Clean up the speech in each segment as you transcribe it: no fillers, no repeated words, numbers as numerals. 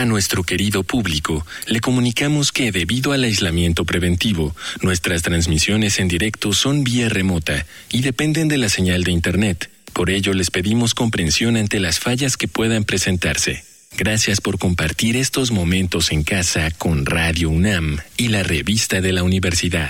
A nuestro querido público, le comunicamos que debido al aislamiento preventivo, nuestras transmisiones en directo son vía remota y dependen de la señal de Internet. Por ello, les pedimos comprensión ante las fallas que puedan presentarse. Gracias por compartir estos momentos en casa con Radio UNAM y la revista de la universidad.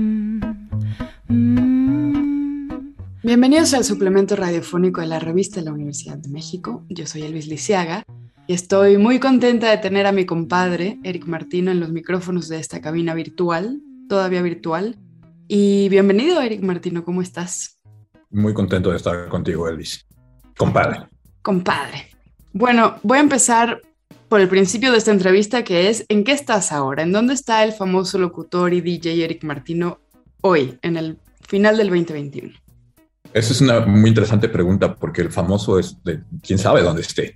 Bienvenidos al suplemento radiofónico de la revista de la Universidad de México. Yo soy Elvis Liceaga y estoy muy contenta de tener a mi compadre, Eric Martino, en los micrófonos de esta cabina virtual, todavía virtual. Y bienvenido, Eric Martino, ¿cómo estás? Muy contento de estar contigo, Elvis. Compadre. Bueno, voy a empezar por el principio de esta entrevista, que es, ¿en qué estás ahora? ¿En dónde está el famoso locutor y DJ Eric Martino hoy, en el final del 2021? Esa es una muy interesante pregunta, porque el famoso es de quién sabe dónde esté.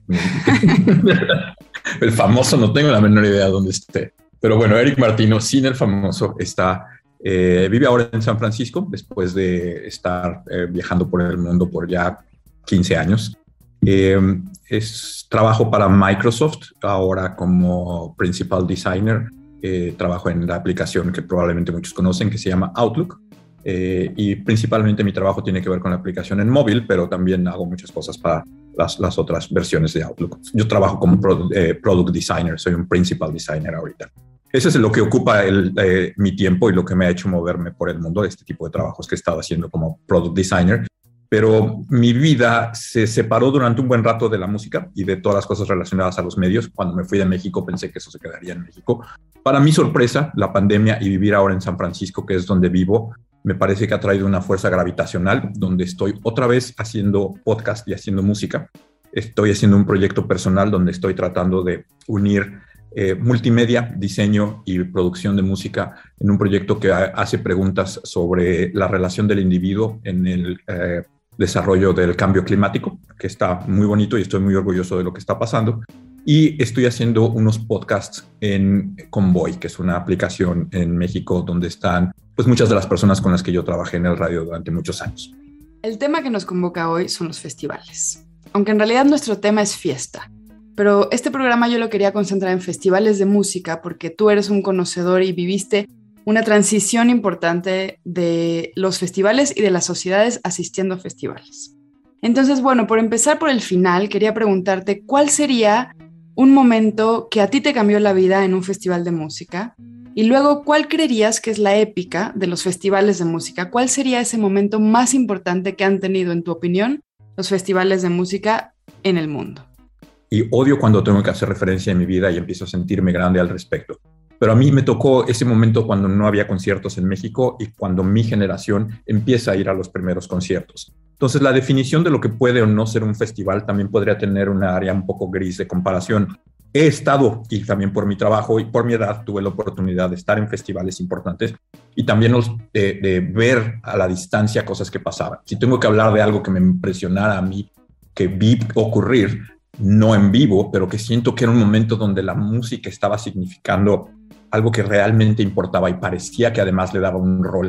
El famoso no tengo la menor idea de dónde esté. Pero bueno, Eric Martino, sin el famoso, vive ahora en San Francisco, después de estar viajando por el mundo por ya 15 años. Trabajo para Microsoft, ahora como Principal Designer. Trabajo en la aplicación que probablemente muchos conocen, que se llama Outlook. Y principalmente mi trabajo tiene que ver con la aplicación en móvil, pero también hago muchas cosas para las otras versiones de Outlook. Yo trabajo como Product Designer, soy un Principal Designer ahorita. Eso es lo que ocupa mi tiempo y lo que me ha hecho moverme por el mundo, este tipo de trabajos que he estado haciendo como Product Designer. Pero mi vida se separó durante un buen rato de la música y de todas las cosas relacionadas a los medios. Cuando me fui de México pensé que eso se quedaría en México. Para mi sorpresa, la pandemia y vivir ahora en San Francisco, que es donde vivo, me parece que ha traído una fuerza gravitacional, donde estoy otra vez haciendo podcast y haciendo música. Estoy haciendo un proyecto personal donde estoy tratando de unir multimedia, diseño y producción de música en un proyecto que hace preguntas sobre la relación del individuo en el desarrollo del cambio climático, que está muy bonito y estoy muy orgulloso de lo que está pasando. Y estoy haciendo unos podcasts en Convoy, que es una aplicación en México donde están pues muchas de las personas con las que yo trabajé en el radio durante muchos años. El tema que nos convoca hoy son los festivales, aunque en realidad nuestro tema es fiesta. Pero este programa yo lo quería concentrar en festivales de música porque tú eres un conocedor y viviste una transición importante de los festivales y de las sociedades asistiendo a festivales. Entonces, bueno, por empezar por el final, quería preguntarte cuál sería un momento que a ti te cambió la vida en un festival de música y luego cuál creerías que es la épica de los festivales de música. ¿Cuál sería ese momento más importante que han tenido, en tu opinión, los festivales de música en el mundo? Y odio cuando tengo que hacer referencia en mi vida y empiezo a sentirme grande al respecto. Pero a mí me tocó ese momento cuando no había conciertos en México y cuando mi generación empieza a ir a los primeros conciertos. Entonces, la definición de lo que puede o no ser un festival también podría tener una área un poco gris de comparación. He estado, y también por mi trabajo y por mi edad, tuve la oportunidad de estar en festivales importantes y también de ver a la distancia cosas que pasaban. Si tengo que hablar de algo que me impresionara a mí, que vi ocurrir, no en vivo, pero que siento que era un momento donde la música estaba significando algo que realmente importaba y parecía que además le daba un rol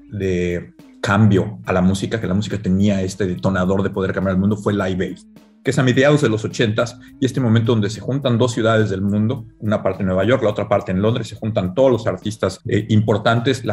de cambio a la música, que la música tenía este detonador de poder cambiar el mundo, fue Live Aid, que es a mediados de los 80s y este momento donde se juntan dos ciudades del mundo, una parte en Nueva York, la otra parte en Londres, se juntan todos los artistas importantes,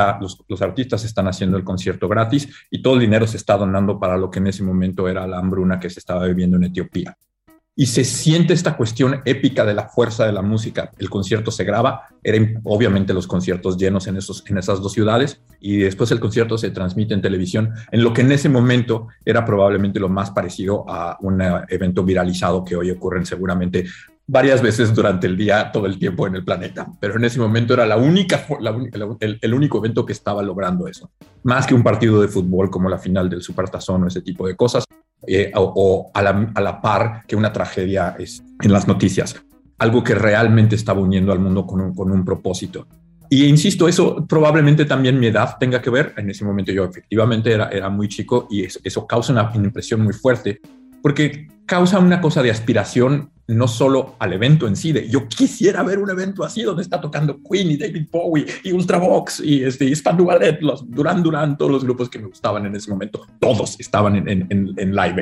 los artistas están haciendo el concierto gratis y todo el dinero se está donando para lo que en ese momento era la hambruna que se estaba viviendo en Etiopía. Y se siente esta cuestión épica de la fuerza de la música. El concierto se graba, eran obviamente los conciertos llenos en esas dos ciudades, y después el concierto se transmite en televisión, en lo que en ese momento era probablemente lo más parecido a un evento viralizado que hoy ocurren seguramente varias veces durante el día, todo el tiempo en el planeta. Pero en ese momento era el único evento que estaba logrando eso. Más que un partido de fútbol como la final del Supertazón o ese tipo de cosas, o a la par que una tragedia es en las noticias. Algo que realmente estaba uniendo al mundo con un propósito. Y insisto, eso probablemente también mi edad tenga que ver. En ese momento yo efectivamente era muy chico y eso causa una impresión muy fuerte, porque causa una cosa de aspiración no solo al evento en sí, de yo quisiera ver un evento así donde está tocando Queen y David Bowie y Ultravox y Spandau Ballet, los Duran Duran, todos los grupos que me gustaban en ese momento, todos estaban en Live Aid.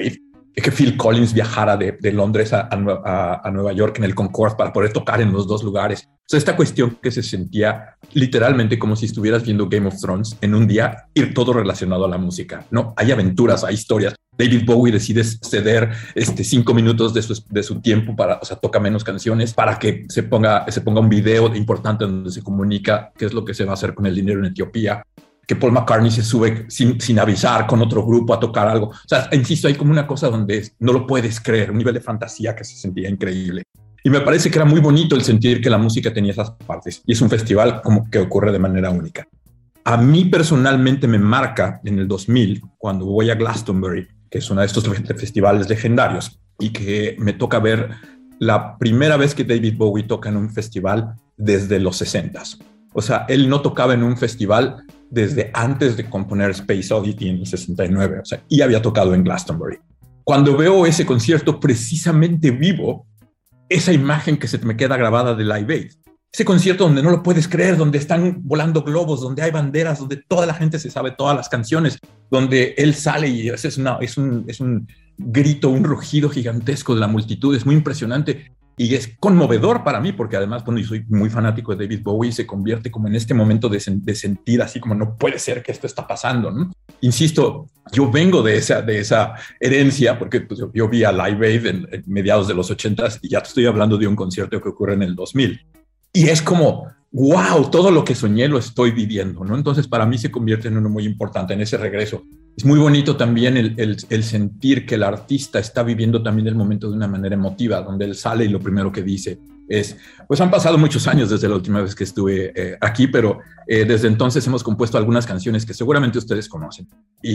que Phil Collins viajara de Londres a Nueva York en el Concorde para poder tocar en los dos lugares. O sea, esta cuestión que se sentía literalmente como si estuvieras viendo Game of Thrones en un día, ir todo relacionado a la música, ¿no? Hay aventuras, hay historias. David Bowie decide ceder 5 minutos de su tiempo o sea, toca menos canciones para que se ponga un video importante donde se comunica qué es lo que se va a hacer con el dinero en Etiopía, que Paul McCartney se sube sin avisar con otro grupo a tocar algo. O sea, insisto, hay como una cosa donde no lo puedes creer, un nivel de fantasía que se sentía increíble. Y me parece que era muy bonito el sentir que la música tenía esas partes. Y es un festival como que ocurre de manera única. A mí personalmente me marca en el 2000, cuando voy a Glastonbury, que es uno de estos festivales legendarios, y que me toca ver la primera vez que David Bowie toca en un festival desde los 60s. O sea, él no tocaba en un festival desde antes de componer Space Oddity en el 69, o sea, y había tocado en Glastonbury. Cuando veo ese concierto, precisamente vivo esa imagen que se me queda grabada de Live Aid. Ese concierto donde no lo puedes creer, donde están volando globos, donde hay banderas, donde toda la gente se sabe todas las canciones, donde él sale y es un grito, un rugido gigantesco de la multitud, es muy impresionante. Y es conmovedor para mí, porque además, bueno, yo soy muy fanático de David Bowie y se convierte como en este momento de sentir así como no puede ser que esto está pasando, ¿no? Insisto, yo vengo de esa herencia, porque pues, yo vi a Live Aid en mediados de los 80s y ya te estoy hablando de un concierto que ocurre en el 2000. Y es como, wow, todo lo que soñé lo estoy viviendo, ¿no? Entonces, para mí se convierte en uno muy importante, en ese regreso. Es muy bonito también el sentir que el artista está viviendo también el momento de una manera emotiva, donde él sale y lo primero que dice es, pues han pasado muchos años desde la última vez que estuve aquí, pero desde entonces hemos compuesto algunas canciones que seguramente ustedes conocen.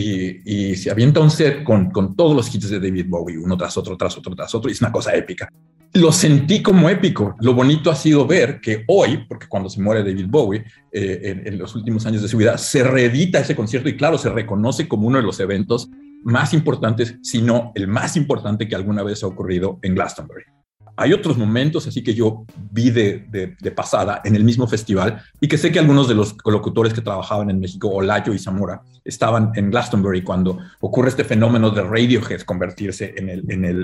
Y se avienta un set con todos los hits de David Bowie, uno tras otro, y es una cosa épica. Lo sentí como épico. Lo bonito ha sido ver que hoy, porque cuando se muere David Bowie, en los últimos años de su vida, se reedita ese concierto y claro, se reconoce como uno de los eventos más importantes, si no el más importante que alguna vez ha ocurrido en Glastonbury. Hay otros momentos así que yo vi de pasada en el mismo festival y que sé que algunos de los locutores que trabajaban en México, Olayo y Zamora, estaban en Glastonbury cuando ocurre este fenómeno de Radiohead convertirse en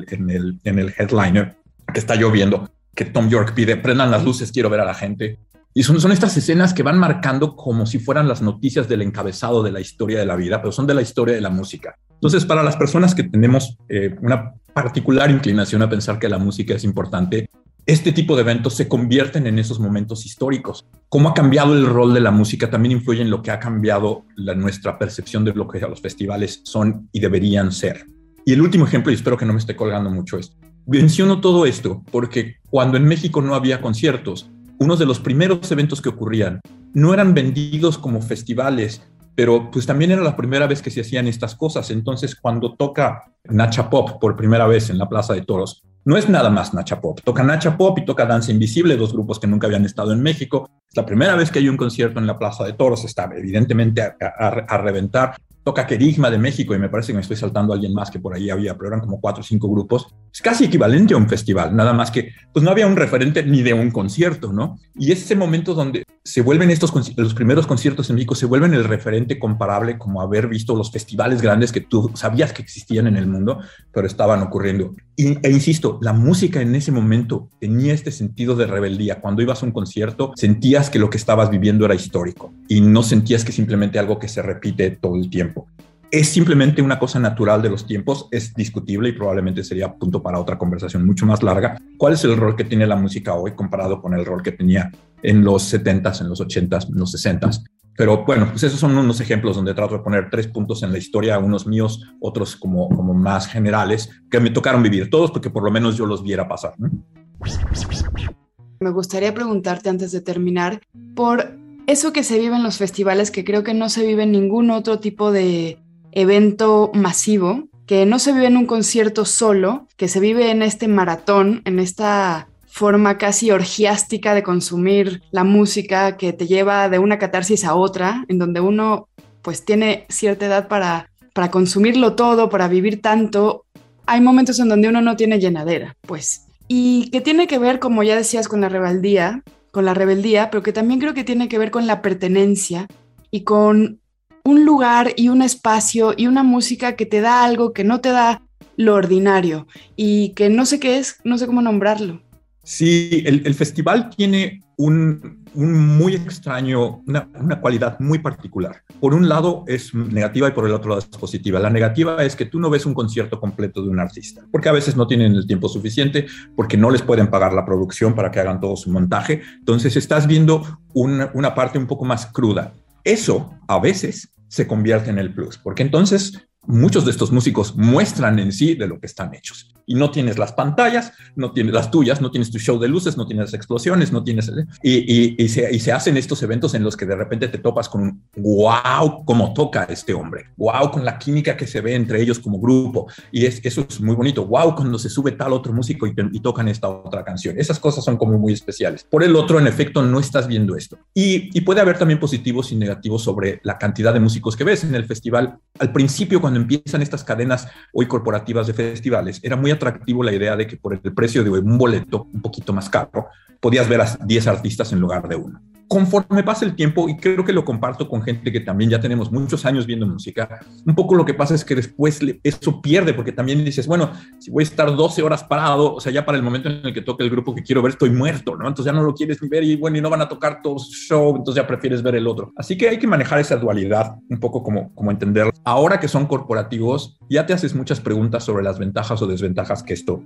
el headliner, que está lloviendo, que Tom York pide, prendan las luces, quiero ver a la gente. Y son estas escenas que van marcando como si fueran las noticias del encabezado de la historia de la vida, pero son de la historia de la música. Entonces, para las personas que tenemos una particular inclinación a pensar que la música es importante, este tipo de eventos se convierten en esos momentos históricos. Cómo ha cambiado el rol de la música también influye en lo que ha cambiado nuestra percepción de lo que los festivales son y deberían ser. Y el último ejemplo, y espero que no me esté colgando mucho esto, menciono todo esto porque cuando en México no había conciertos, uno de los primeros eventos que ocurrían no eran vendidos como festivales, pero pues también era la primera vez que se hacían estas cosas. Entonces, cuando toca Nacha Pop por primera vez en la Plaza de Toros, no es nada más Nacha Pop. Toca Nacha Pop y toca Danza Invisible, dos grupos que nunca habían estado en México. Es la primera vez que hay un concierto en la Plaza de Toros. Está evidentemente a reventar. Toca Querigma de México y me parece que me estoy saltando a alguien más que por ahí había, pero eran como 4 o 5 grupos. Es casi equivalente a un festival, nada más que pues no había un referente ni de un concierto, ¿no? Y es ese momento donde se vuelven los primeros conciertos en México, se vuelven el referente comparable como haber visto los festivales grandes que tú sabías que existían en el mundo, pero estaban ocurriendo. E insisto, la música en ese momento tenía este sentido de rebeldía. Cuando ibas a un concierto, sentías que lo que estabas viviendo era histórico y no sentías que simplemente algo que se repite todo el tiempo. Es simplemente una cosa natural de los tiempos, es discutible y probablemente sería punto para otra conversación mucho más larga. ¿Cuál es el rol que tiene la música hoy comparado con el rol que tenía en los 70s, en los 80s, en los 60s? Pero bueno, pues esos son unos ejemplos donde trato de poner 3 puntos en la historia, unos míos, otros como más generales, que me tocaron vivir todos porque por lo menos yo los viera pasar, ¿no? Me gustaría preguntarte antes de terminar por eso que se vive en los festivales, que creo que no se vive en ningún otro tipo de evento masivo, que no se vive en un concierto solo, que se vive en este maratón, en esta forma casi orgiástica de consumir la música que te lleva de una catarsis a otra, en donde uno pues tiene cierta edad para consumirlo todo, para vivir tanto. Hay momentos en donde uno no tiene llenadera, pues. Y que tiene que ver, como ya decías, con la rebeldía, pero que también creo que tiene que ver con la pertenencia y con un lugar y un espacio y una música que te da algo que no te da lo ordinario y que no sé qué es, no sé cómo nombrarlo. Sí, el festival tiene un muy extraño, una cualidad muy particular. Por un lado es negativa y por el otro lado es positiva. La negativa es que tú no ves un concierto completo de un artista, porque a veces no tienen el tiempo suficiente, porque no les pueden pagar la producción para que hagan todo su montaje. Entonces estás viendo una parte un poco más cruda. Eso a veces se convierte en el plus, porque entonces muchos de estos músicos muestran en sí de lo que están hechos. Y no tienes las pantallas, no tienes las tuyas, no tienes tu show de luces, no tienes explosiones, no tienes... Y se hacen estos eventos en los que de repente te topas con un wow, cómo toca este hombre. Wow, con la química que se ve entre ellos como grupo. Y eso es muy bonito. Wow, cuando se sube tal otro músico y tocan esta otra canción. Esas cosas son como muy especiales. Por el otro, en efecto, no estás viendo esto. Y puede haber también positivos y negativos sobre la cantidad de músicos que ves en el festival. Al principio, cuando empiezan estas cadenas hoy corporativas de festivales, era muy atractivo la idea de que por el precio de un boleto un poquito más caro, podías ver a 10 artistas en lugar de uno. Conforme pasa el tiempo, y creo que lo comparto con gente que también ya tenemos muchos años viendo música, un poco lo que pasa es que después eso pierde, porque también dices, bueno, si voy a estar 12 horas parado, o sea, ya para el momento en el que toque el grupo que quiero ver estoy muerto, ¿no? Entonces ya no lo quieres ni ver y bueno, y no van a tocar todo su show, entonces ya prefieres ver el otro. Así que hay que manejar esa dualidad, un poco como entenderlo. Ahora que son corporativos, ya te haces muchas preguntas sobre las ventajas o desventajas que esto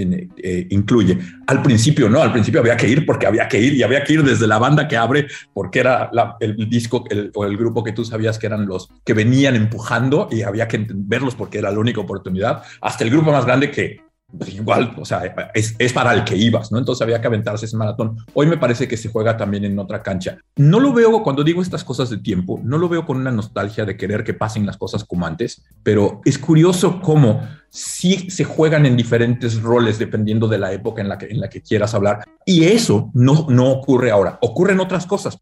incluye. Al principio, ¿no? Al principio había que ir porque había que ir y había que ir desde la banda que abre porque era el disco o el grupo que tú sabías que eran los que venían empujando y había que verlos porque era la única oportunidad, hasta el grupo más grande que pues igual, o sea, es para el que ibas, ¿no? Entonces había que aventarse ese maratón. Hoy me parece que se juega también en otra cancha. No lo veo, cuando digo estas cosas de tiempo, no lo veo con una nostalgia de querer que pasen las cosas como antes, pero es curioso cómo sí se juegan en diferentes roles dependiendo de la época en la que quieras hablar. Y eso no ocurre ahora, ocurren otras cosas.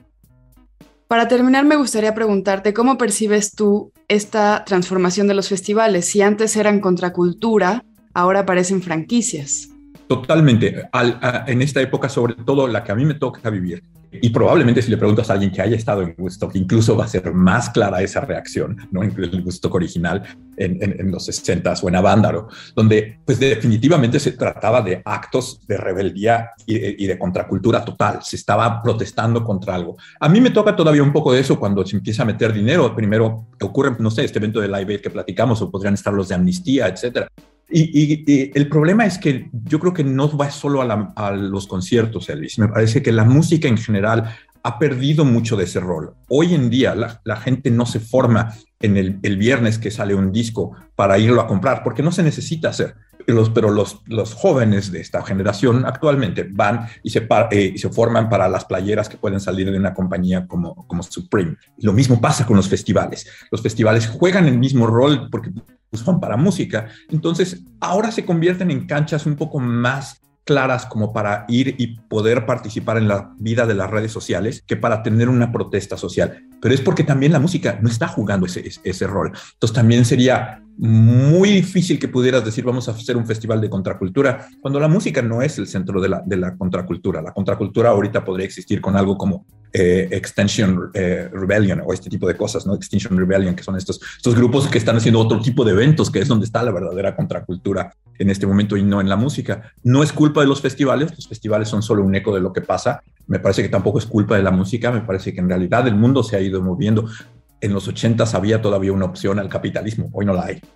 Para terminar, me gustaría preguntarte cómo percibes tú esta transformación de los festivales. Si antes eran contracultura, ahora parecen franquicias. Totalmente. En esta época, sobre todo la que a mí me toca vivir, y probablemente si le preguntas a alguien que haya estado en Woodstock, incluso va a ser más clara esa reacción, ¿no? En el Woodstock original, en los 60s o en Avándaro, donde pues definitivamente se trataba de actos de rebeldía y de contracultura total. Se estaba protestando contra algo. A mí me toca todavía un poco de eso cuando se empieza a meter dinero. Primero ocurre, no sé, este evento de Live Aid que platicamos, o podrían estar los de Amnistía, etcétera. Y el problema es que yo creo que no va solo a los conciertos, Elvis. Me parece que la música en general ha perdido mucho de ese rol. Hoy en día la gente no se forma en el viernes que sale un disco para irlo a comprar, porque no se necesita hacer. Pero los jóvenes de esta generación actualmente van y se forman para las playeras que pueden salir de una compañía como Supreme. Lo mismo pasa con los festivales. Los festivales juegan el mismo rol porque son para música. Entonces, ahora se convierten en canchas un poco más claras como para ir y poder participar en la vida de las redes sociales que para tener una protesta social. Pero es porque también la música no está jugando ese rol. Entonces también sería muy difícil que pudieras decir vamos a hacer un festival de contracultura cuando la música no es el centro de la contracultura. La contracultura ahorita podría existir con algo como Extinction Rebellion o este tipo de cosas, ¿no? Extinction Rebellion, que son estos grupos que están haciendo otro tipo de eventos, que es donde está la verdadera contracultura en este momento y no en la música. No es culpa de los festivales son solo un eco de lo que pasa. Me parece que tampoco es culpa de la música, me parece que en realidad el mundo se ha ido moviendo. En los 80s había todavía una opción al capitalismo, hoy no la hay.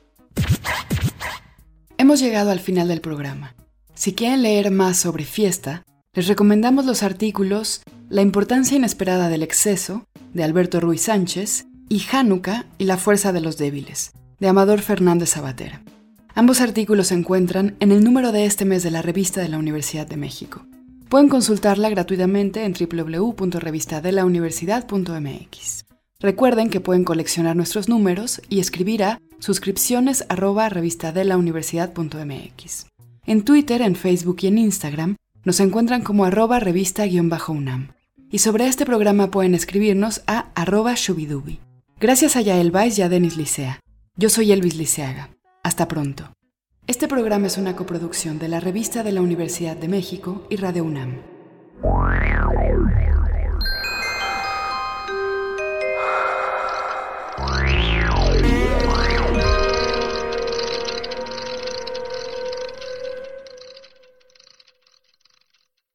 Hemos llegado al final del programa. Si quieren leer más sobre Fiesta, les recomendamos los artículos La importancia inesperada del exceso, de Alberto Ruiz Sánchez, y Hanukkah y la fuerza de los débiles, de Amador Fernández Sabater. Ambos artículos se encuentran en el número de este mes de la Revista de la Universidad de México. Pueden consultarla gratuitamente en www.revistadelauniversidad.mx. Recuerden que pueden coleccionar nuestros números y escribir a suscripciones@revistadelauniversidad.mx. En Twitter, en Facebook y en Instagram nos encuentran como @revista_UNAM. Y sobre este programa pueden escribirnos a @shubidubi. Gracias a Yael Baez y a Denis Licea. Yo soy Elvis Liceaga. Hasta pronto. Este programa es una coproducción de la Revista de la Universidad de México y Radio UNAM.